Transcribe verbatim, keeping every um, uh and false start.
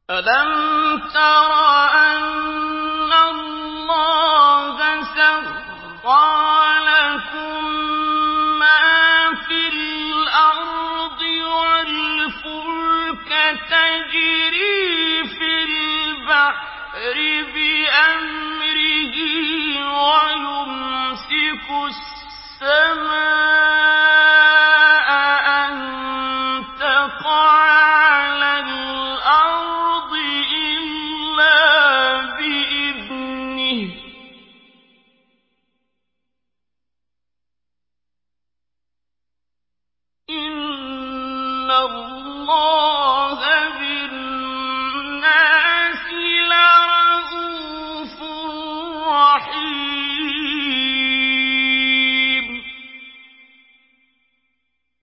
أَلَمْ تَرَ أَنَّ اللَّهَ سَخَّرَ لَكُم مَّا فِي الْأَرْضِ وَالْفُلْكَ تَجْرِي فِي الْبَحْرِ بِأَمْرِهِ وَيُمْسِكُ السَّمَاءَ أَن تَقَعَ عَلَى الْأَرْضِ إِلَّا بِإِذْنِهِ ۗ إِنَّ اللَّهَ بِالنَّاسِ لَرَءُوفٌ رَّحِيمٌ